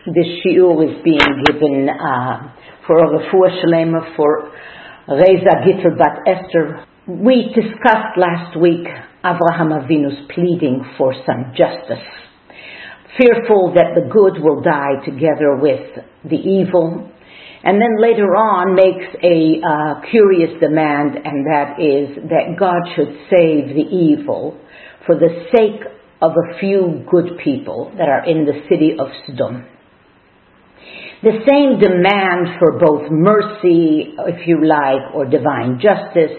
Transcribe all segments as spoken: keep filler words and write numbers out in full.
This shiur is being given uh, for a refuah shlema for Reza Gitter Bat Esther. We discussed last week Avraham Avinu's pleading for some justice, fearful that the good will die together with the evil, and then later on makes a uh, curious demand, and that is that God should save the evil for the sake of a few good people that are in the city of Sodom. The same demand for both mercy, if you like, or divine justice.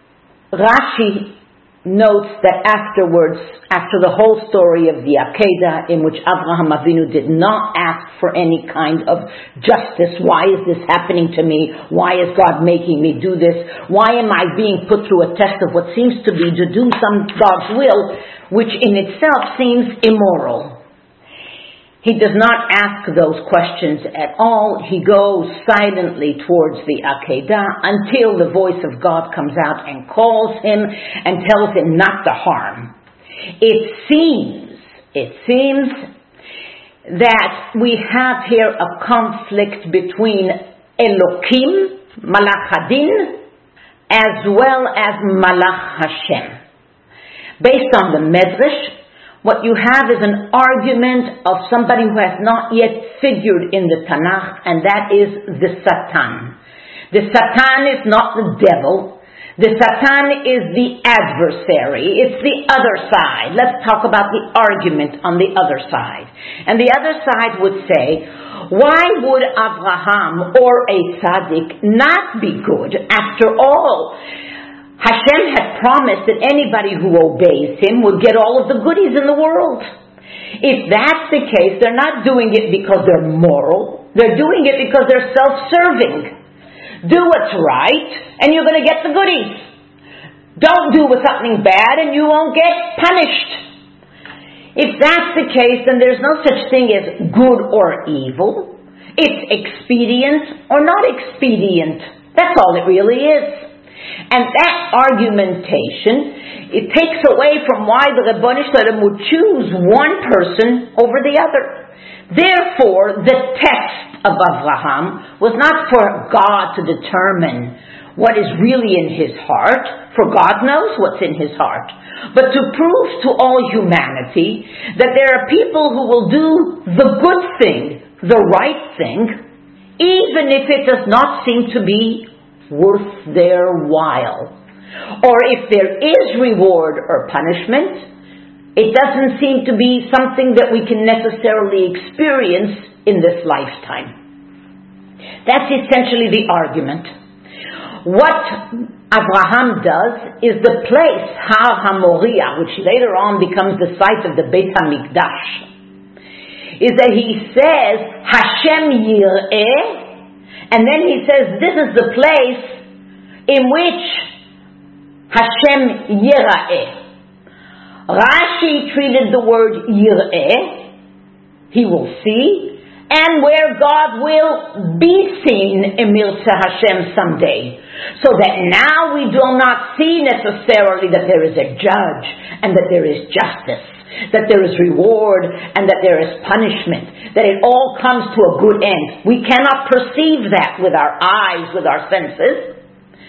Rashi notes that afterwards, after the whole story of the Akedah, in which Avraham Avinu did not ask for any kind of justice, why is this happening to me? Why is God making me do this? Why am I being put through a test of what seems to be to do some God's will, which in itself seems immoral? He does not ask those questions at all. He goes silently towards the Akedah until the voice of God comes out and calls him and tells him not to harm. It seems, it seems that we have here a conflict between Elokim, Malach Hadin, as well as Malach Hashem. Based on the Medrash, what you have is an argument of somebody who has not yet figured in the Tanakh, and that is the Satan. The Satan is not the devil. The Satan is the adversary. It's the other side. Let's talk about the argument on the other side. And the other side would say, why would Abraham or a tzaddik not be good? After all, Hashem had promised that anybody who obeys him will get all of the goodies in the world. If that's the case, they're not doing it because they're moral. They're doing it because they're self-serving. Do what's right, and you're going to get the goodies. Don't do something bad, and you won't get punished. If that's the case, then there's no such thing as good or evil. It's expedient or not expedient. That's all it really is. And that argumentation, it takes away from why the Rebbeinu Shalom would choose one person over the other. Therefore, the test of Avraham was not for God to determine what is really in his heart, for God knows what's in his heart, but to prove to all humanity that there are people who will do the good thing, the right thing, even if it does not seem to be worth their while. Or if there is reward or punishment, it doesn't seem to be something that we can necessarily experience in this lifetime. That's essentially the argument. What Abraham does is the place, Har HaMoriah, which later on becomes the site of the Beit HaMikdash, is that he says, Hashem Yir'eh, and then he says, this is the place in which Hashem Yira'eh. Rashi treated the word Yir'eh, he will see, and where God will be seen, Emirza Hashem, someday. So that now we do not see necessarily that there is a judge, and that there is justice, that there is reward and that there is punishment, that it all comes to a good end. We cannot perceive that with our eyes, with our senses,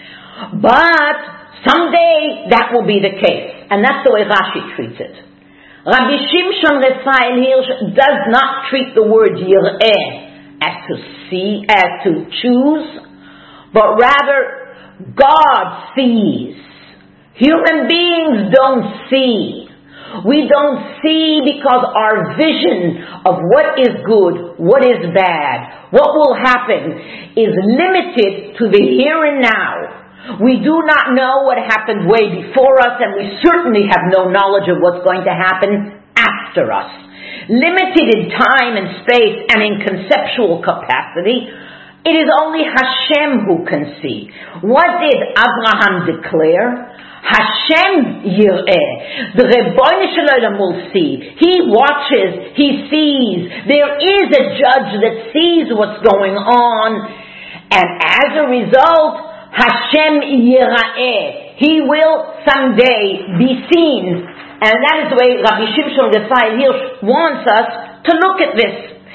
but someday that will be the case, and that's the way Rashi treats it. Rabbi Shimshon Raphael Hirsch does not treat the word Yir'eh as to see, as to choose, but rather God sees. Human beings don't see. We don't see because our vision of what is good, what is bad, what will happen is limited to the here and now. We do not know what happened way before us, and we certainly have no knowledge of what's going to happen after us. Limited in time and space and in conceptual capacity, it is only Hashem who can see. What did Abraham declare? Hashem Yir'eh. The Rebbeinu Shalom will see. He watches. He sees. There is a judge that sees what's going on. And as a result, Hashem Yir'eh. He will someday be seen. And that is the way Rabbi Shimshon Raphael Hirsch wants us to look at this.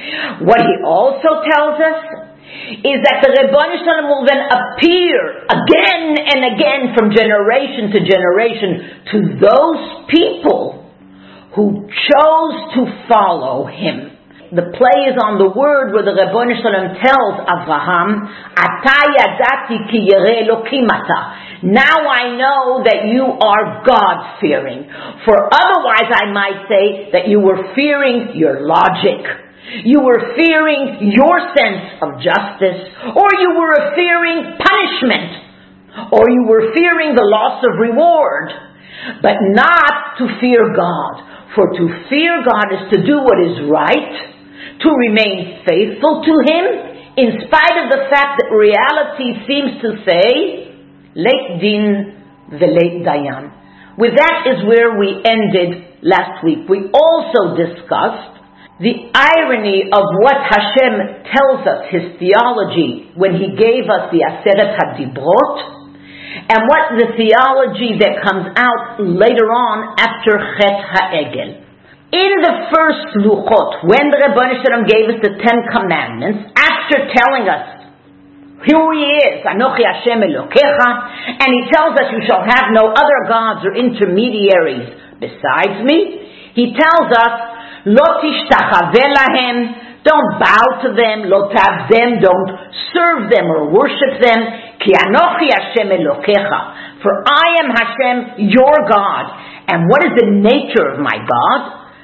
What he also tells us is that the Ribono Shel Olam will then appear again and again from generation to generation to those people who chose to follow him. The play is on the word where the Ribono Shel Olam tells Avraham, Ata yadati ki yireh Elokim ata. Now I know that you are God-fearing. For otherwise I might say that you were fearing your logic. You were fearing your sense of justice, or you were fearing punishment, or you were fearing the loss of reward, but not to fear God. For to fear God is to do what is right, to remain faithful to Him, in spite of the fact that reality seems to say, Leit din veleit dayan. With that is where we ended last week. We also discussed the irony of what Hashem tells us, His theology, when He gave us the Aseret HaDibrot, and what the theology that comes out later on after Chet HaEgel. In the first Luchot, when the Ribono Shel Olam gave us the Ten Commandments, after telling us who He is, Anochi Hashem Elokecha, and He tells us you shall have no other gods or intermediaries besides me, He tells us, Lo tishtachaveh lahem, don't bow to them, lo ta'avdem, don't serve them or worship them, ki anochi Hashem Elokecha, for I am Hashem, your God. And what is the nature of my God?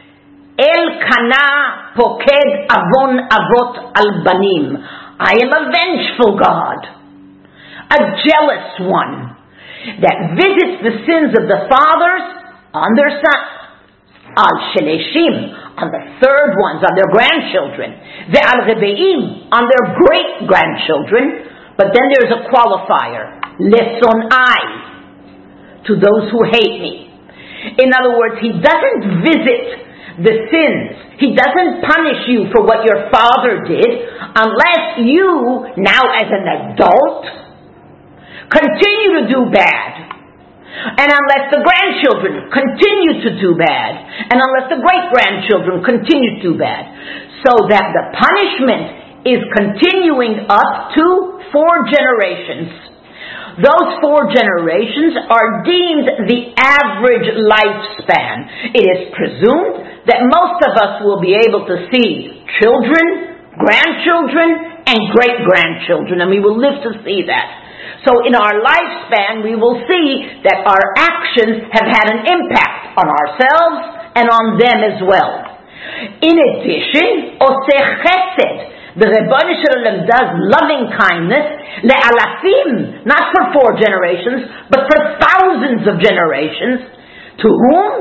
El kana poked avon avot al banim. I am a vengeful God, a jealous one, that visits the sins of the fathers on their sons, al sheleshim, on the third ones, on their grandchildren, ve'al rebeim, on their great-grandchildren, but then there's a qualifier, lesonai, to those who hate me. In other words, He doesn't visit the sins, He doesn't punish you for what your father did, unless you, now as an adult, continue to do bad. And unless the grandchildren continue to do bad, and unless the great-grandchildren continue to do bad, so that the punishment is continuing up to four generations. Those four generations are deemed the average lifespan. It is presumed that most of us will be able to see children, grandchildren, and great-grandchildren, and we will live to see that. So in our lifespan, we will see that our actions have had an impact on ourselves and on them as well. In addition, oseh chesed, the Ribono Shel Olam does loving kindness, le'alafim, not for four generations, but for thousands of generations. To whom?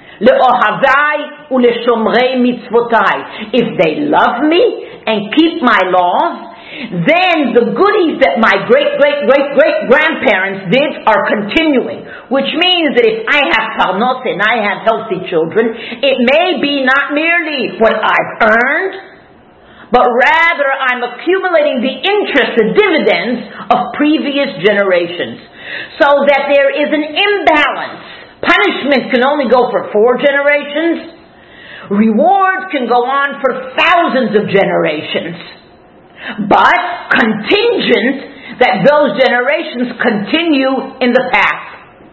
Le'ohavai u'leshomrei mitzvotai. If they love me and keep my laws, then the goodies that my great, great, great, great grandparents did are continuing. Which means that if I have parnos and I have healthy children, it may be not merely what I've earned, but rather I'm accumulating the interest, the dividends of previous generations. So that there is an imbalance. Punishment can only go for four generations. Reward can go on for thousands of generations. But contingent that those generations continue in the past.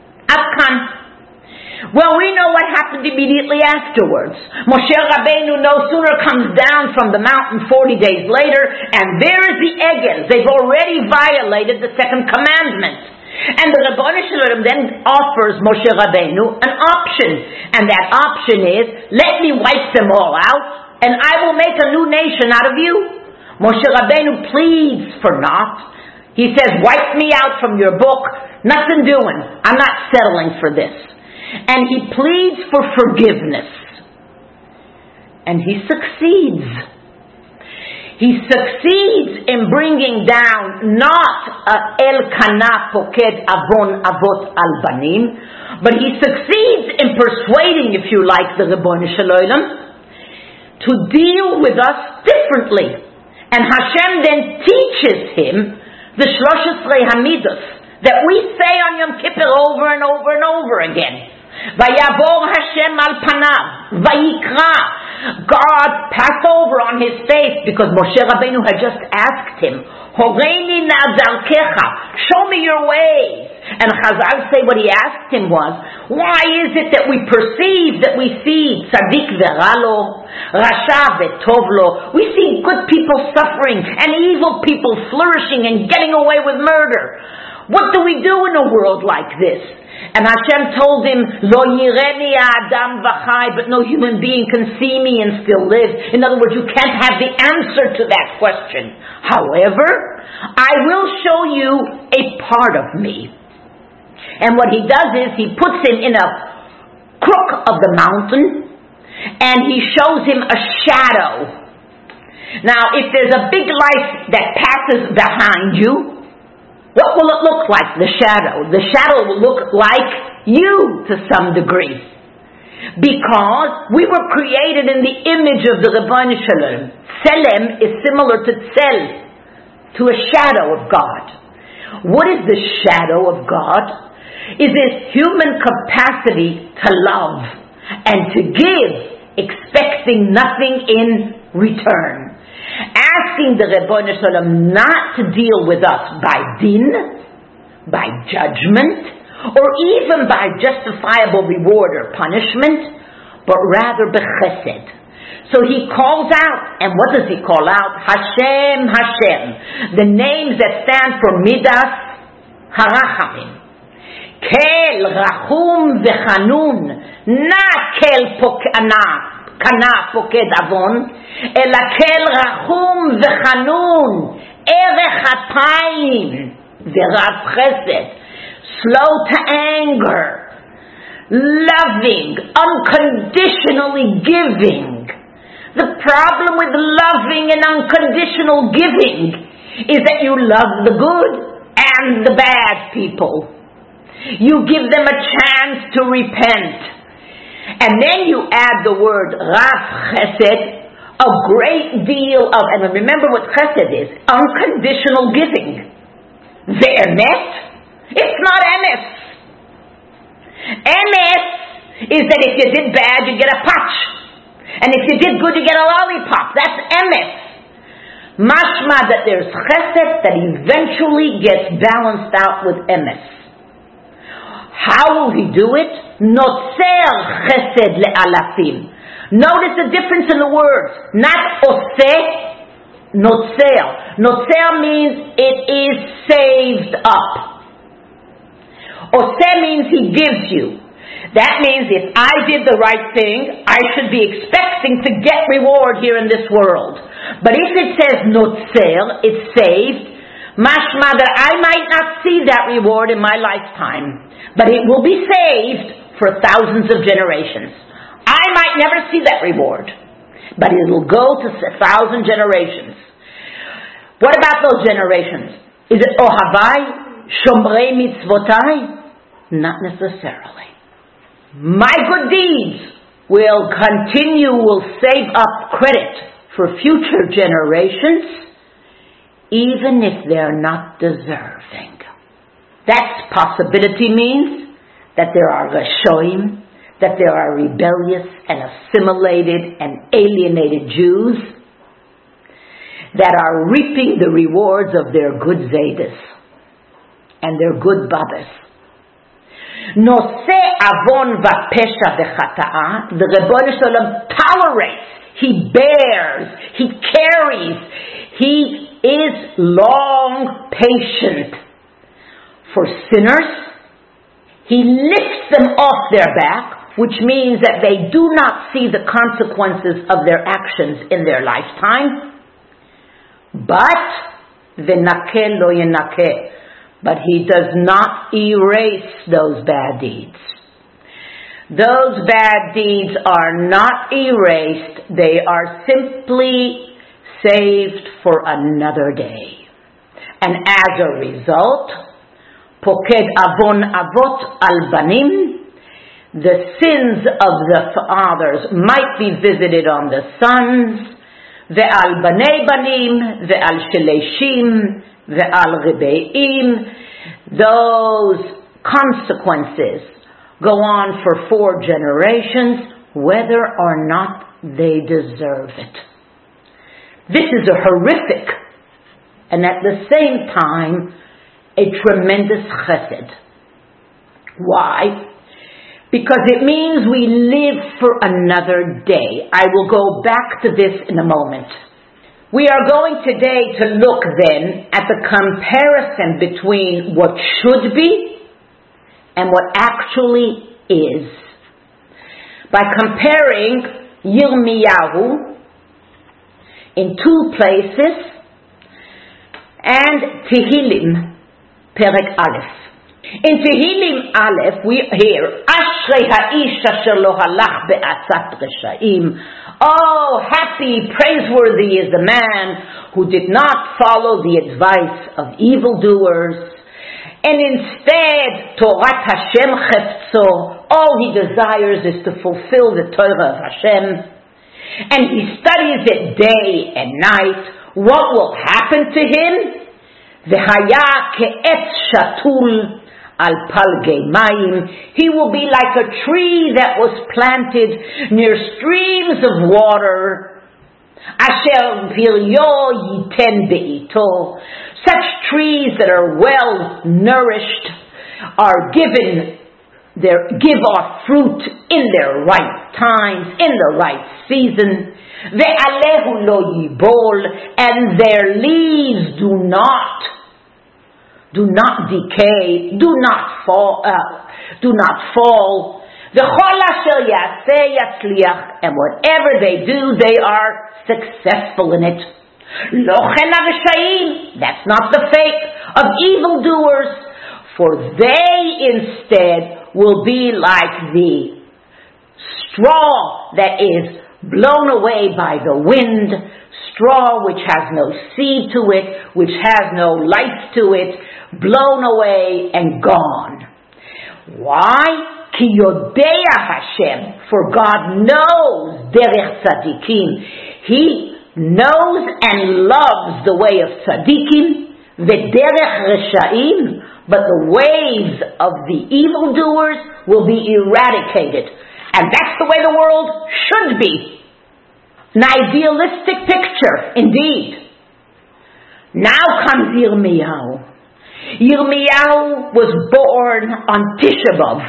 Afkan. Well, we know what happened immediately afterwards. Moshe Rabbeinu no sooner comes down from the mountain forty days later, and there is the Egel. They've already violated the second commandment. And the Ribono Shel Olam then offers Moshe Rabbeinu an option. And that option is, let me wipe them all out, and I will make a new nation out of you. Moshe Rabbeinu pleads for naught. He says, wipe me out from your book. Nothing doing. I'm not settling for this. And he pleads for forgiveness. And he succeeds. He succeeds in bringing down not uh, El Kana Poked Avon Avot Al Banim, but he succeeds in persuading, if you like, the Ribono Shel Olam to deal with us differently. And Hashem then teaches him the Shlosh Esrei Hamidus that we say on Yom Kippur over and over and over again. Vayavor Hashem al panav, vayikra. God passed over on his face because Moshe Rabbeinu had just asked him, Horeini na darkecha, show me your ways. And Chazal say what he asked him was, why is it that we perceive, that we see tzaddik veralo, rasha vetovlo, we see good people suffering and evil people flourishing and getting away with murder? What do we do in a world like this? And Hashem told him, Lo yireni adam v'chai, but no human being can see me and still live. In other words, you can't have the answer to that question. However, I will show you a part of me. And what he does is he puts him in a crook of the mountain and he shows him a shadow. Now, if there's a big light that passes behind you, what will it look like, the shadow? The shadow will look like you to some degree. Because we were created in the image of the Ribono Shel Olam. Tselem is similar to tzel, to a shadow of God. What is the shadow of God? Is this human capacity to love and to give, expecting nothing in return. Asking the Ribono Shel Olam not to deal with us by din, by judgment, or even by justifiable reward or punishment, but rather b'chesed. So he calls out, and what does he call out? Hashem, Hashem, the names that stand for Midas Harachamim. Kel Rachum v'Chanun, not Kel Pokana, Kana Poked Avon, Ela Kel Rachum v'Chanun, Erech Apayim v'Rav Chesed, slow to anger, loving, unconditionally giving. The problem with loving and unconditional giving is that you love the good and the bad people. You give them a chance to repent. And then you add the word Rav Chesed, a great deal of, and remember what Chesed is, unconditional giving. The emet, it's not emes. Emes is that if you did bad, you get a patch. And if you did good, you get a lollipop. That's emes. Mashma that there's chesed that eventually gets balanced out with emes. How will he do it? Notzer chesed le'alafim. Notice the difference in the words. Not oseh, notzer. Notzer means it is saved up. Oseh means he gives you. That means if I did the right thing, I should be expecting to get reward here in this world. But if it says notzer, it's saved, mashma that I might not see that reward in my lifetime, but it will be saved for thousands of generations. I might never see that reward, but it will go to a thousand generations. What about those generations? Is it ohavai, shomrei mitzvotai? Not necessarily. My good deeds will continue, will save up credit for future generations, even if they're not deserving. That possibility means that there are Rashoim, that there are rebellious and assimilated and alienated Jews that are reaping the rewards of their good Zaydas and their good Babas. Noseh avon v'pesha v'chata'a, the Ribono Shel Olam tolerates, he bears, he carries, he is long patient for sinners. He lifts them off their back, which means that they do not see the consequences of their actions in their lifetime. But v'nakeh lo yenakeh, but he does not erase those bad deeds. Those bad deeds are not erased. They are simply saved for another day. And as a result, poked avon avot al banim, the sins of the fathers might be visited on the sons, ve'al banei banim, ve'al sheleshim, ve'al ribeim. Those consequences go on for four generations, whether or not they deserve it. This is a horrific and at the same time a tremendous chesed. Why? Because it means we live for another day. I will go back to this in a moment. We are going today to look then at the comparison between what should be and what actually is. By comparing Yirmiyahu in two places and Tehillim, Perek Aleph. In Tehillim Aleph, we hear, Ashrei ha'ish asher lo halach be'atzat reshaim. Oh, happy, praiseworthy is the man who did not follow the advice of evildoers, and instead, Torat Hashem chefzo, all he desires is to fulfill the Torah of Hashem, and he studies it day and night. What will happen to him? V'haya ke'etz shatul al palgei mayim. He will be like a tree that was planted near streams of water. Asher piryo yiten be'ito. Such trees that are well nourished are given their give off fruit in their right times, in the right season. Ve'alehu lo yibol, and their leaves do not do not decay, do not fall, uh, do not fall. V'chol asher yaseh yatzliach, and whatever they do, they are successful in it. Lo chen harishayim, that's not the fate of evildoers, for they instead will be like the straw that is blown away by the wind, straw which has no seed to it, which has no life to it, blown away and gone. Why? Ki yodea Hashem, for God knows derech tzadikim. He knows and loves the way of tzadikim, v'derech reshaim, but the ways of the evildoers will be eradicated. And that's the way the world should be. An idealistic picture, indeed. Now comes Yirmiyahu. Yirmiyahu was born on Tisha B'Av,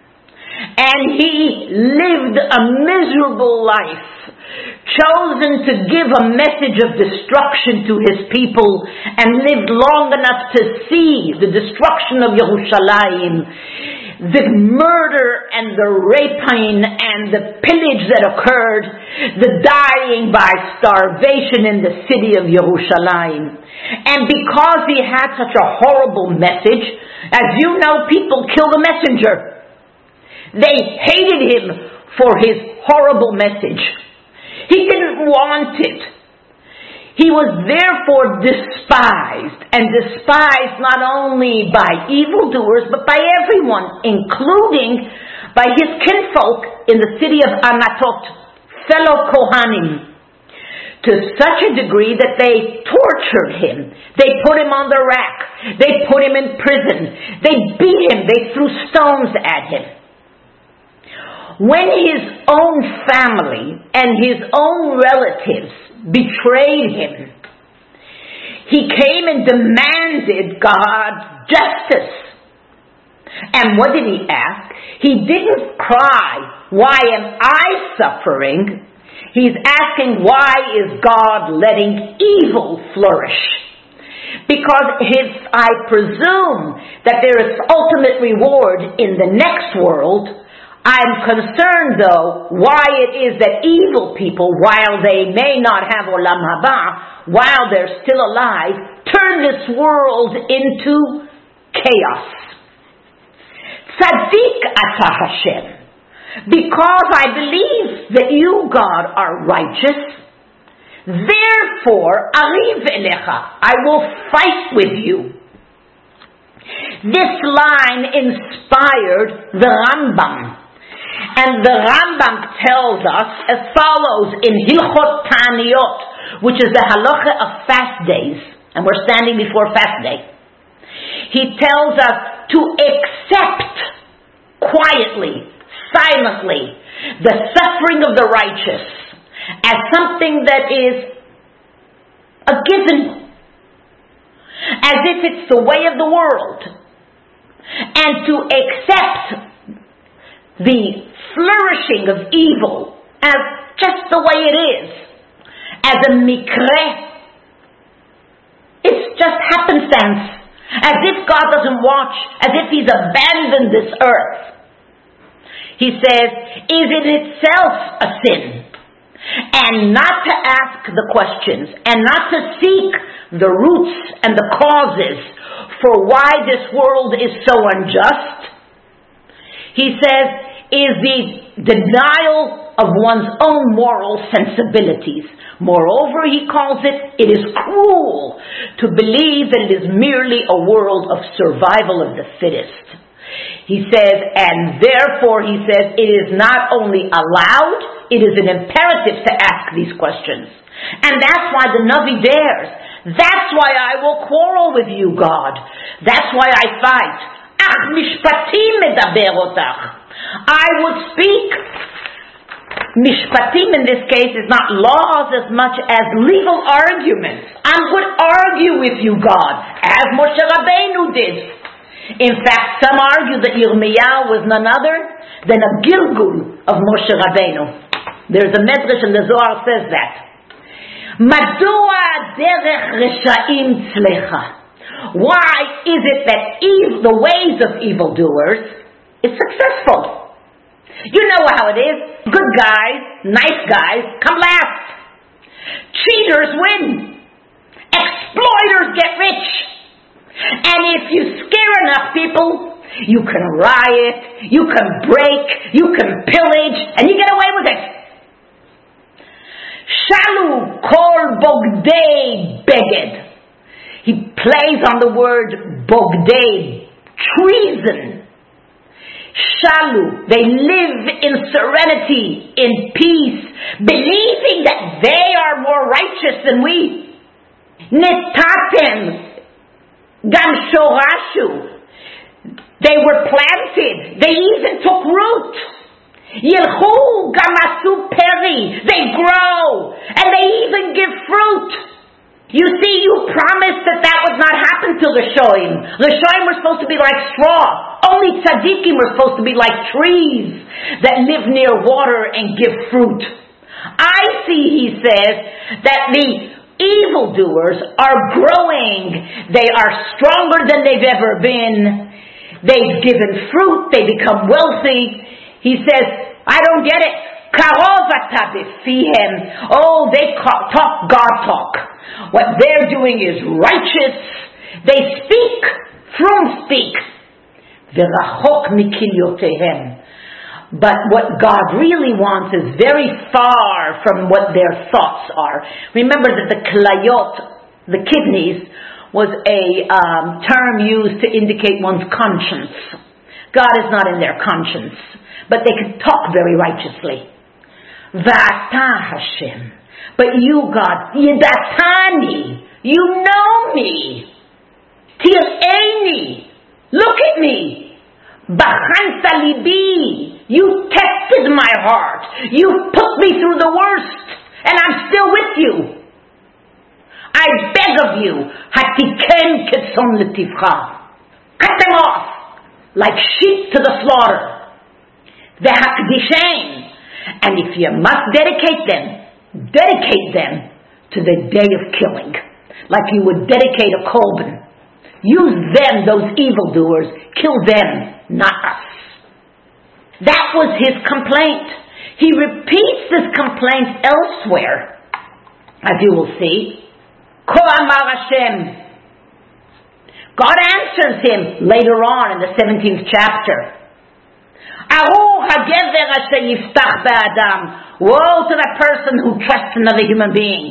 and he lived a miserable life, chosen to give a message of destruction to his people, and lived long enough to see the destruction of Yerushalayim, the murder and the rapine and the pillage that occurred, the dying by starvation in the city of Yerushalayim. And because he had such a horrible message, as you know, people kill the messenger. They hated him for his horrible message. He didn't want it. He was therefore despised, and despised not only by evildoers, but by everyone, including by his kinfolk in the city of Anatot, fellow Kohanim, to such a degree that they tortured him. They put him on the rack. They put him in prison. They beat him. They threw stones at him. When his own family and his own relatives betrayed him, he came and demanded God's justice. And what did he ask? He didn't cry, "Why am I suffering?" He's asking, "Why is God letting evil flourish?" Because if I presume that there is ultimate reward in the next world, I'm concerned, though, why it is that evil people, while they may not have Olam Haba, while they're still alive, turn this world into chaos. Tzaddik ata Hashem. Because I believe that you, God, are righteous, therefore, ariv elecha, I will fight with you. This line inspired the Rambam. And the Rambam tells us as follows in Hilchot Ta'aniyot, which is the halacha of fast days, and we're standing before fast day. He tells us to accept quietly, silently, the suffering of the righteous, as something that is a given, as if it's the way of the world, and to accept the flourishing of evil as just the way it is, as a mikre. It's just happenstance, as if God doesn't watch, as if He's abandoned this earth. He says, is it itself a sin? And not to ask the questions, and not to seek the roots and the causes for why this world is so unjust. He says, is the denial of one's own moral sensibilities. Moreover, he calls it, it is cruel to believe that it is merely a world of survival of the fittest. He says, and therefore, he says, it is not only allowed, it is an imperative to ask these questions. And that's why the Navi dares. That's why I will quarrel with you, God. That's why I fight. Ach mishpatim medaber otach. I would speak. Mishpatim in this case is not laws as much as legal arguments. I would argue with you, God, as Moshe Rabbeinu did. In fact, some argue that Yirmiyahu was none other than a Gilgul of Moshe Rabbeinu. There's a Medrash and the Zohar says that. Madua derech reshaim tzlecha. Why is it that evil, the ways of evildoers is successful? You know how it is. Good guys, nice guys, come last. Cheaters win. Exploiters get rich. And if you scare enough people, you can riot, you can break, you can pillage, and you get away with it. Shalu kol bogdei beged. He plays on the word bogdei, treason. Shalu, they live in serenity, in peace, believing that they are more righteous than we. Netatem. Gam shorashu. They were planted. They even took root. Yilchu gamasu peri. They grow. And they even give fruit. You see, you promised that that would not happen to Rishoim. Rishoim were supposed to be like straw. Only tzaddikim were supposed to be like trees that live near water and give fruit. I see, he says, that the evildoers are growing. They are stronger than they've ever been. They've given fruit. They become wealthy. He says, I don't get it. Karov ata befihem. Oh, they talk God talk. What they're doing is righteous. They speak. From speak. V'rachok mikilyotehem. But what God really wants is very far from what their thoughts are. Remember that the klayot, the kidneys, was a um, term used to indicate one's conscience. God is not in their conscience, but they can talk very righteously. V'ata Hashem. But you, God, yidatani, you know me. Tir'eni, look at me. Bachanta libi. You tested my heart. You put me through the worst. And I'm still with you. I beg of you. Hatiken ketson letivcha. Cut them off. Like sheep to the slaughter. V'hakdishen. And if you must dedicate them, dedicate them to the day of killing. Like you would dedicate a korban. Use them, those evildoers. Kill them, not us. That was his complaint. He repeats this complaint elsewhere, as you will see. Ko amar Hashem. God answers him later on in the seventeenth chapter. Aru hagever asher yiftach ba'adam. Woe to the person who trusts another human being.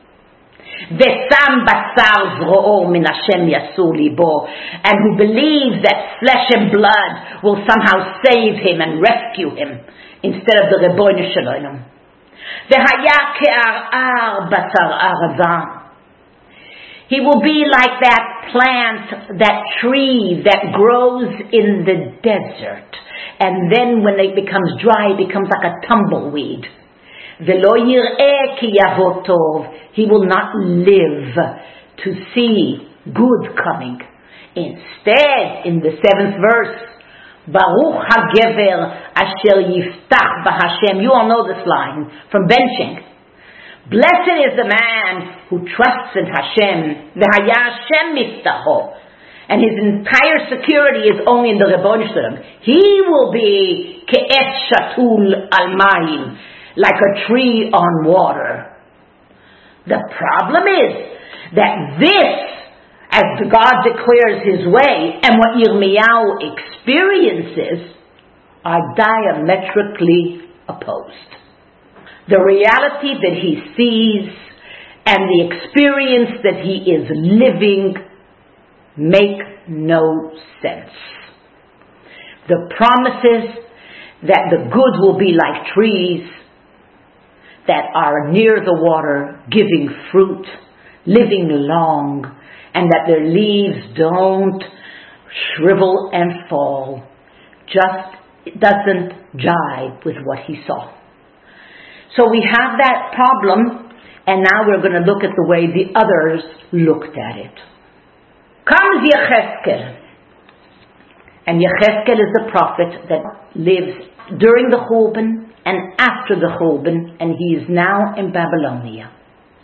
V'sam basar zro'o min Hashem yasur libo, and who believes that flesh and blood will somehow save him and rescue him instead of the Rebbeinu Shalom. V'haya ke'ar'ar basar arava. He will be like that plant, that tree that grows in the desert, and then when it becomes dry, it becomes like a tumbleweed. V'lo yir'eh ki yavo tov. He will not live to see good coming. Instead, in the seventh verse, Baruch HaGever Asher Yiftach BaHashem. You all know this line from benching. Blessed is the man who trusts in Hashem. V'haya Hashem miftacho. And his entire security is only in the Rebbeinu Shalom. He will be ke'etz shatul al mayim, like a tree on water. The problem is that this, as God declares His way, and what Yirmiyahu experiences, are diametrically opposed. The reality that he sees and the experience that he is living make no sense. The promises that the good will be like trees that are near the water, giving fruit, living long, and that their leaves don't shrivel and fall, just doesn't jive with what he saw. So we have that problem, and now we're going to look at the way the others looked at it. Comes Yechezkel, and Yechezkel is the prophet that lives during the Churban and after the Churban, and he is now in Babylonia.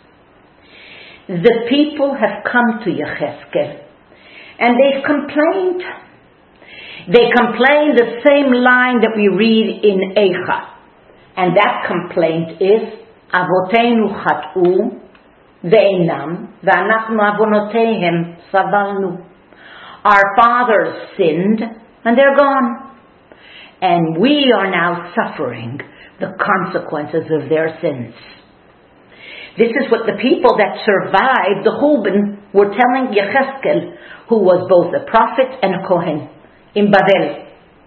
The people have come to Yechezkel, and they've complained. They complain the same line that we read in Eicha. And that complaint is, Avoteinu chat'u ve'enam ve'anachnu avonotehem savalnu. Our fathers sinned, and they're gone. And we are now suffering the consequences of their sins. This is what the people that survived the Churban were telling Yechezkel, who was both a prophet and a Kohen, in Babel.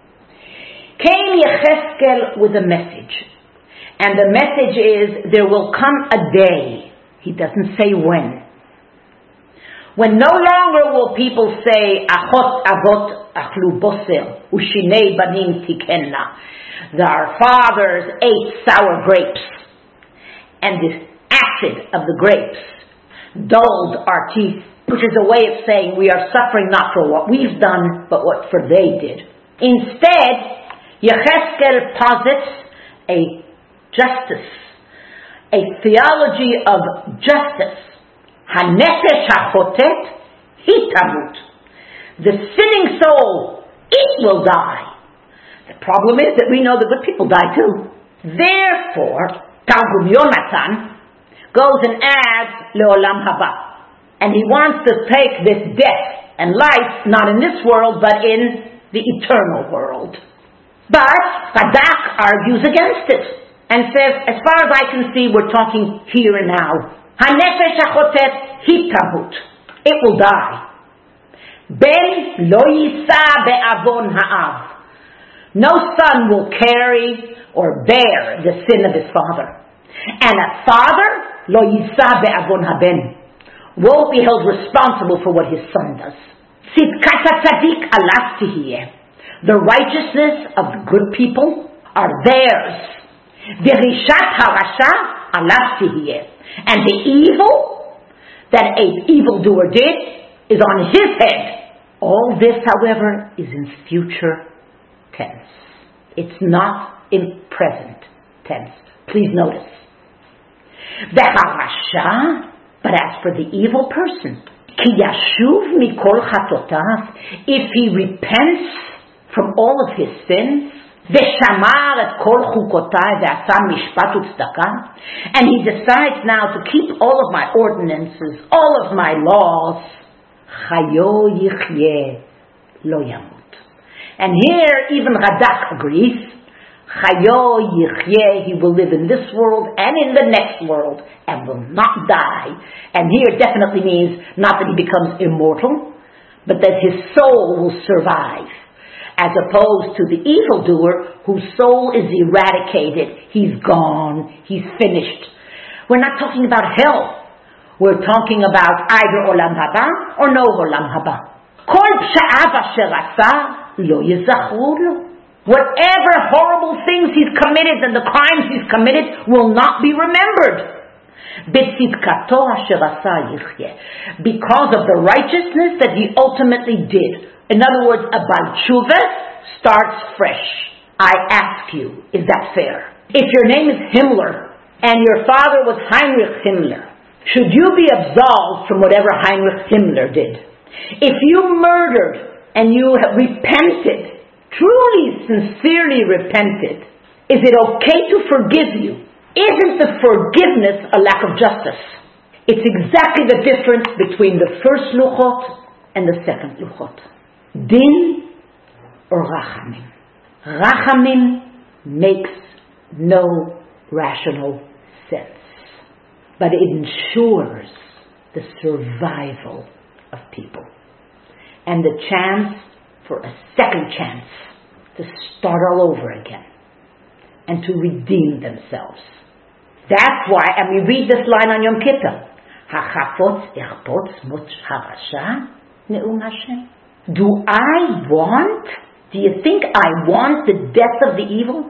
Came Yechezkel with a message. And the message is, there will come a day, he doesn't say when, when no longer will people say, Achot avot achlu boser, ushinei banim tikenna. Our fathers ate sour grapes, and this acid of the grapes dulled our teeth, which is a way of saying we are suffering not for what we've done, but what for they did. Instead, Yechezkel posits a justice, a theology of justice. Hanefesh hachotet hitamut. The sinning soul, it will die. The problem is that we know the good people die too. Therefore, Targum Yonatan goes and adds leolam haba, and he wants to take this death and life not in this world but in the eternal world. But Radak argues against it and says, as far as I can see, we're talking here and now. Hanefesh hachotet hitamut. It will die. Ben lo yisa be'avon ha'av. No son will carry or bear the sin of his father. And a father, lo yisa be'avon haben, won't be held responsible for what his son does. Tzidkat tzaddik alas tihiyeh. The righteousness of the good people are theirs. V'rishat harasha alas tihiyeh. And the evil that an evildoer did is on his head. All this, however, is in future tense. It's not in present tense. Please notice. The harasha, but as for the evil person, ki yashuv mikol chatotav, if he repents from all of his sins, v'shamar et kol chukotai ve'asa mishpat u'tzedakah, and he decides now to keep all of my ordinances, all of my laws, chayo yichyeh lo yamut. And here even Radak agrees, chayo yichyeh, he will live in this world and in the next world and will not die. And here definitely means not that he becomes immortal, but that his soul will survive, as opposed to the evildoer whose soul is eradicated. He's gone. He's finished. We're not talking about hell. We're talking about either olam haba or no olam haba. Kol psha'av asher asa lo yizachru lo. Whatever horrible things he's committed and the crimes he's committed will not be remembered. Because of the righteousness that he ultimately did. In other words, a Baal Tshuva starts fresh. I ask you, is that fair? If your name is Himmler and your father was Heinrich Himmler, should you be absolved from whatever Heinrich Himmler did? If you murdered and you have repented, truly, sincerely repented, is it okay to forgive you? Isn't the forgiveness a lack of justice? It's exactly the difference between the first luchot and the second luchot. Din or rachamim. Rachamim makes no rational sense, but it ensures the survival of people and the chance for a second chance to start all over again and to redeem themselves. That's why, and we read this line on Yom Kippur, Hachafotz irpotz mot harasha ne'um Hashem. Do I want, do you think I want the death of the evil?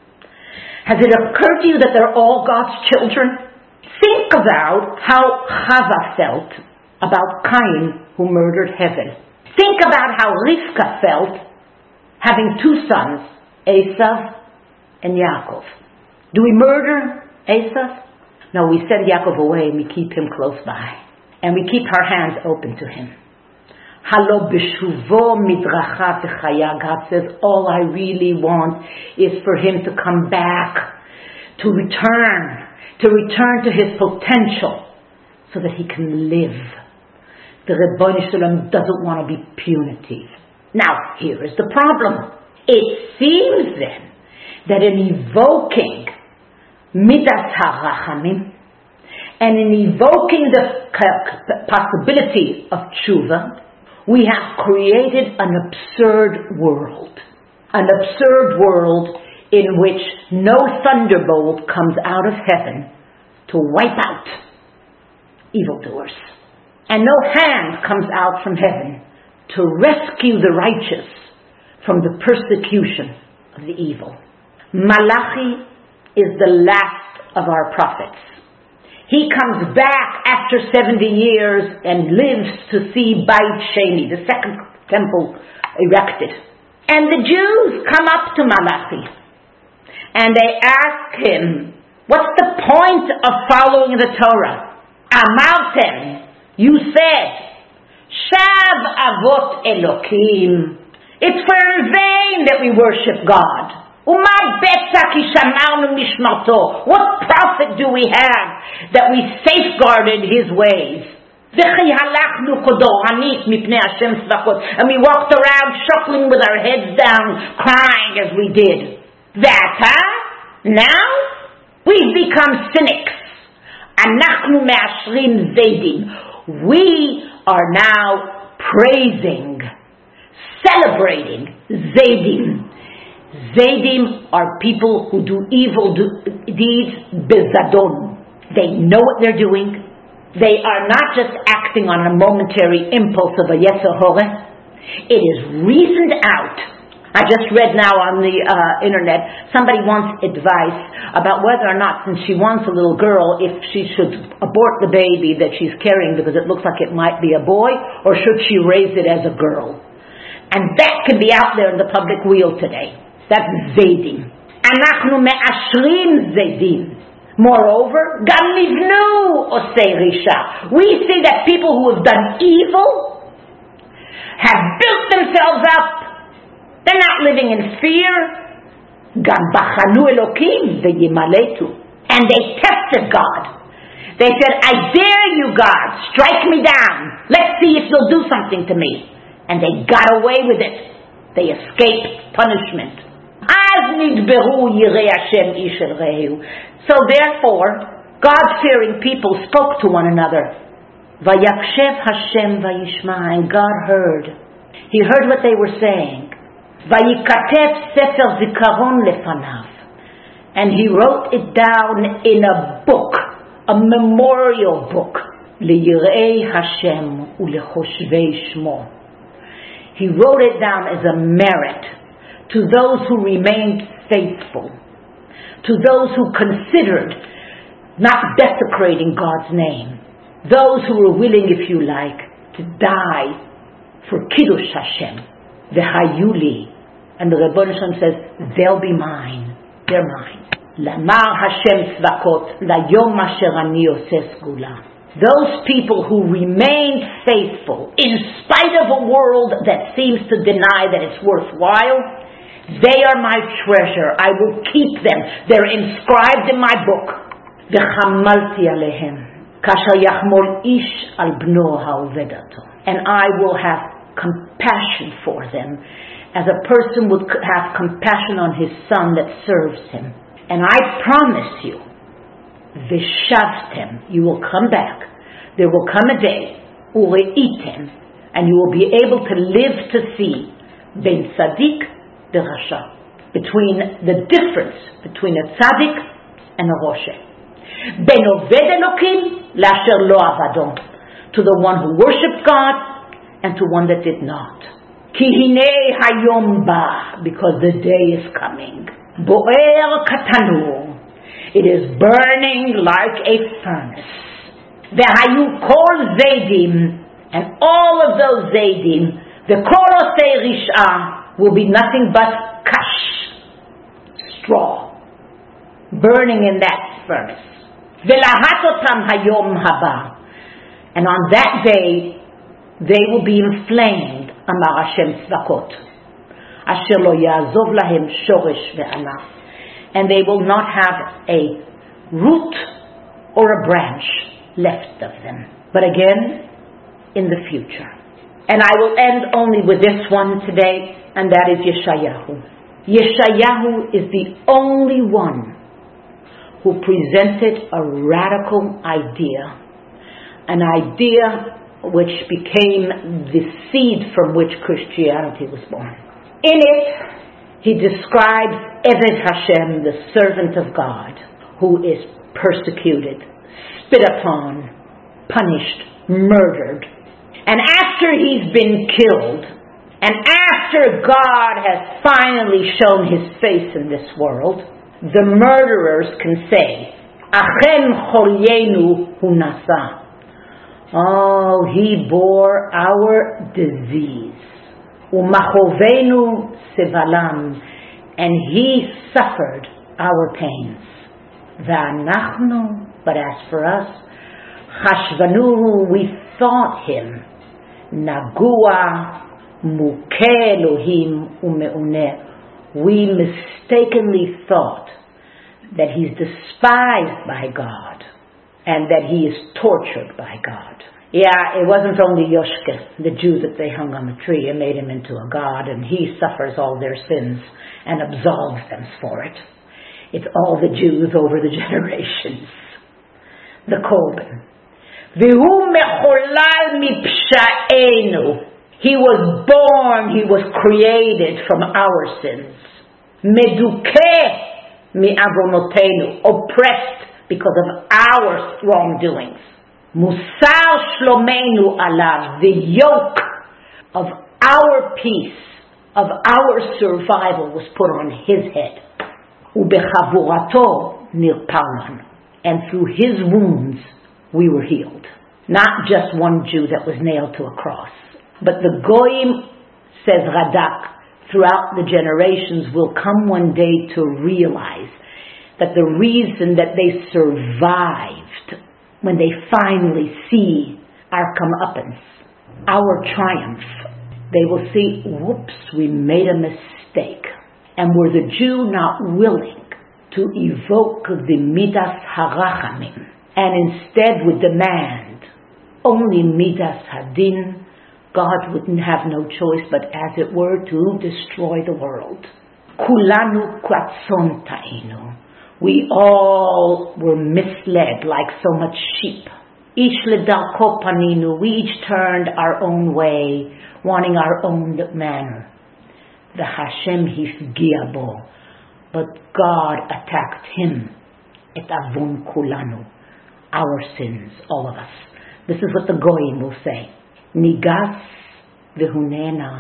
Has it occurred to you that they're all God's children? Think about how Chava felt about Cain, who murdered Hevel. Think about how Rivka felt having two sons, Esav and Yaakov. Do we murder Esav? No, we send Yaakov away and we keep him close by. And we keep our hands open to him. Halo b'shuvo midracha v'chaya. God says, all I really want is for him to come back, to return, to return to his potential, so that he can live. The Rebbeinu Shalom doesn't want to be punitive. Now, here is the problem. It seems then that in evoking midas harachamim and in evoking the possibility of tshuva, we have created an absurd world. An absurd world in which no thunderbolt comes out of heaven to wipe out evildoers. And no hand comes out from heaven to rescue the righteous from the persecution of the evil. Malachi is the last of our prophets. He comes back after seventy years and lives to see Beit Sheni, the second temple erected. And the Jews come up to Malachi and they ask him, what's the point of following the Torah? Amartem, you said, Shav Avot Elokim. It's for in vain that we worship God. What profit do we have that we safeguarded his ways? And we walked around shuffling with our heads down, crying as we did. That, huh? Now, we've become cynics. Anachnu me'ashrin zaydim. We are now praising, celebrating zaydim. Zaydim are people who do evil do, deeds bezadon. They know what they're doing. They are not just acting on a momentary impulse of a yetzer hara. It is reasoned out. I just read now on the uh, internet, somebody wants advice about whether or not, since she wants a little girl, if she should abort the baby that she's carrying because it looks like it might be a boy, or should she raise it as a girl? And that could be out there in the public wheel today. That's zaydim. Anachnu me'ashrim zaydim. Moreover, gam nivnu osei risha. We see that people who have done evil have built themselves up. They're not living in fear. Gam bachanu elokim v'yimaletu. And they tested God. They said, I dare you, God, strike me down. Let's see if you'll do something to me. And they got away with it. They escaped punishment. So therefore, God-fearing people spoke to one another. Vayakshev Hashem vayishma, and God heard. He heard what they were saying. Vayikatev sefer zikaron lefanav, and he wrote it down in a book, a memorial book. Liyirei Hashem ulechoshvei shmo. He wrote it down as a merit to those who remained faithful, to those who considered not desecrating God's name, those who were willing, if you like, to die for Kiddush Hashem, the Hayuli. And the Rebbeinu Shalom says, they'll be mine, they're mine. Lamar Hashem Tzvakot, Layom Asher Ani Oseh Sgula. Those people who remained faithful in spite of a world that seems to deny that it's worthwhile, they are my treasure. I will keep them. They're inscribed in my book. V'chamalti alehem kasher yachmol ish al bno ha'oved ato. And I will have compassion for them as a person would have compassion on his son that serves him. And I promise you, Vishavtem, you will come back. There will come a day, Ureitem, and you will be able to live to see Ben Tzaddik de Rasha, between the difference between a Tzaddik and a Roshe. Ben Oved Elokim Lasher Lo Avadon, to the one who worshipped God and to one that did not. Ki Hinei Hayom Ba, because the day is coming. Boer Katanur, it is burning like a furnace. Vehayu kol Zaydim, and all of those Zaydim, the Korosei Risha, will be nothing but kash, straw, burning in that furnace. Velahatotam Hayom Haba, and on that day they will be inflamed. Amar Hashem Tzvakot, Asher lo ya'azov lahem shoresh ve'anaf. And they will not have a root or a branch left of them. But again, in the future. And I will end only with this one today, and that is Yeshayahu. Yeshayahu is the only one who presented a radical idea, an idea which became the seed from which Christianity was born. In it, he describes Eved Hashem, the servant of God, who is persecuted, spit upon, punished, murdered. And after he's been killed, and after God has finally shown his face in this world, the murderers can say, Achen cholyenu hu nasa. Oh, he bore our disease. Umachovenu sevalam, and he suffered our pains. V'anachnu, but as for us, chashvanuhu, we thought him, nagua mukeh Elohim umeuneh. We mistakenly thought that he's despised by God and that he is tortured by God. Yeah, it wasn't only Yoshke, the Jew that they hung on the tree and made him into a god, and he suffers all their sins and absolves them for it. It's all the Jews over the generations. The Korban. V'hu mecholal mipsha'enu. He was born, he was created from our sins. Medukeh mi'avonotenu. Oppressed because of our wrongdoings. Musar shlomenu alav. The yoke of our peace, of our survival was put on his head. Ubechavurato nirparman. And through his wounds we were healed. Not just one Jew that was nailed to a cross, but the Goyim, says Radak, throughout the generations will come one day to realize that the reason that they survived, when they finally see our comeuppance, our triumph, they will see, whoops, we made a mistake. And were the Jew not willing to evoke the Midas Harachamim, and instead would demand only Midas Hadin, God wouldn't have no choice but, as it were, to destroy the world. Kulanu kwatzon ta'inu. We all were misled like so much sheep. Ish ledarko paninu. We each turned our own way, wanting our own manner. The Hashem hifgia bo. But God attacked him. Et avon kulanu. Our sins, all of us. This is what the Goyim will say. Nigas v'hunena.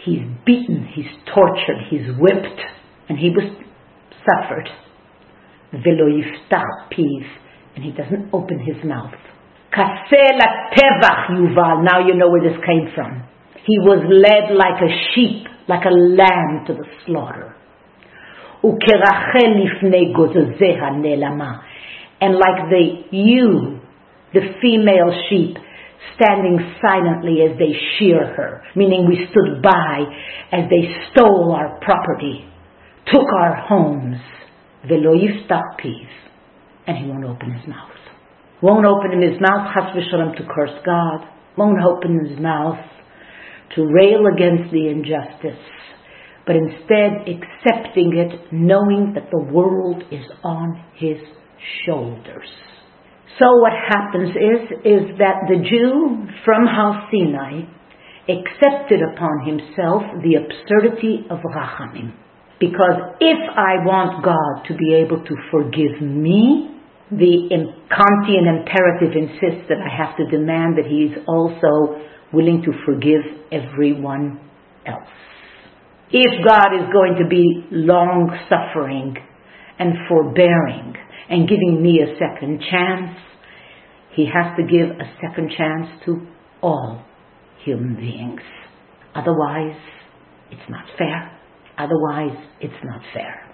He's beaten, he's tortured, he's whipped, and he was suffered. Velo yiftach piv, and he doesn't open his mouth. Kaseh latevach Yuval, now you know where this came from. He was led like a sheep, like a lamb to the slaughter. Ukerachel lifnei gozozeha nelama, and like the ewe, the female sheep, standing silently as they shear her, meaning we stood by as they stole our property, took our homes. Velo yiftach piv, and he won't open his mouth. Won't open his mouth, chas v'shalom, to curse God. Won't open his mouth to rail against the injustice, but instead accepting it, knowing that the world is on his shoulders. So what happens is, is that the Jew from Har Sinai accepted upon himself the absurdity of rachamim. Because if I want God to be able to forgive me, the Kantian imperative insists that I have to demand that he is also willing to forgive everyone else. If God is going to be long-suffering and forbearing and giving me a second chance, he has to give a second chance to all human beings. Otherwise, it's not fair. Otherwise, it's not fair.